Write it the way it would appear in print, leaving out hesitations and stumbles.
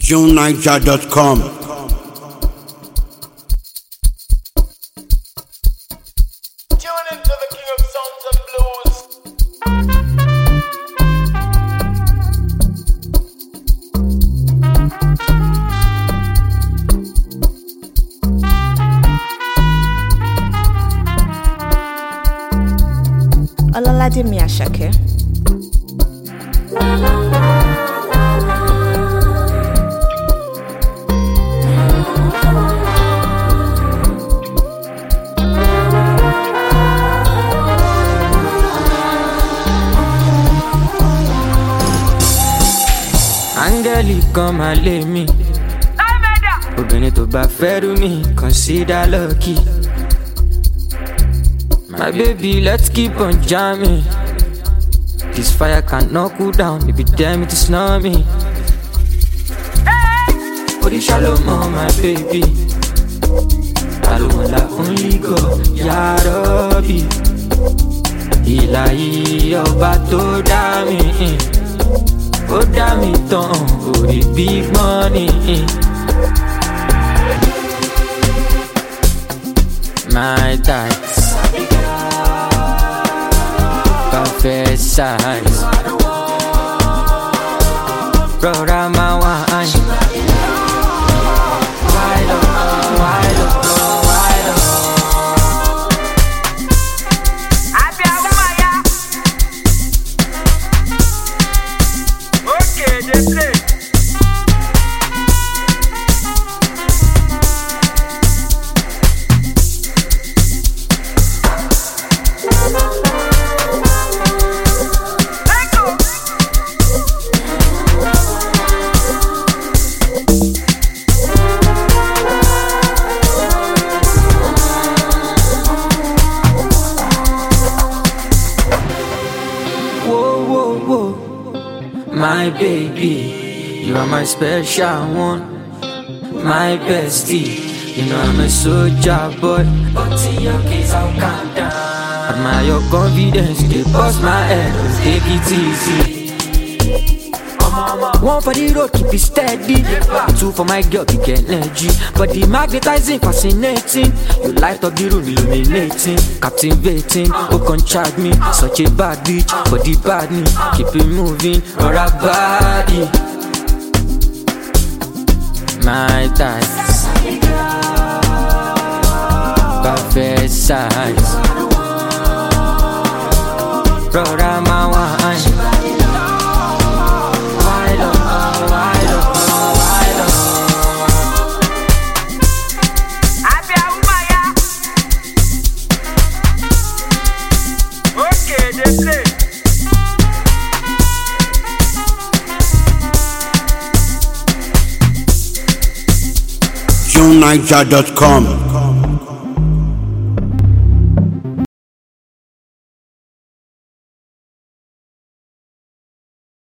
JuneNiger.com. Tune into the King of Sounds and Blues. Ọlọ́ládèmí Àṣàkẹ́. Áńgẹ́lì kan máa lé mi, obìnrin tó bá fẹ́ rú mi, consider lucky. My baby, let's keep on jamming. This fire cannot cool down, baby, damn it, it's not me. Body shallow, my baby. Alone, only go, Ya Rabbi. Ilahi, ọba tó dá mi. Ó dá mi tán, orí big money. My tights, perfect size. Rọra máa wine. Wide up, wide up, wide up. Okay, they play. My baby, you are my special one. My bestie, you know I'm a soldier boy. But in your case, I'll calm down. Admire your confidence, they bust my head, take it easy. One for the road, keep it steady. Two for my girl, to get energy. But the magnetizing, fascinating. You light up the room, illuminating. Captivating, who can charge me? Such a bad bitch, but the bad me. Keep it moving, or a body. My thighs, perfect size. Rọra máa wine. Okay, they play. JuneNiger.com.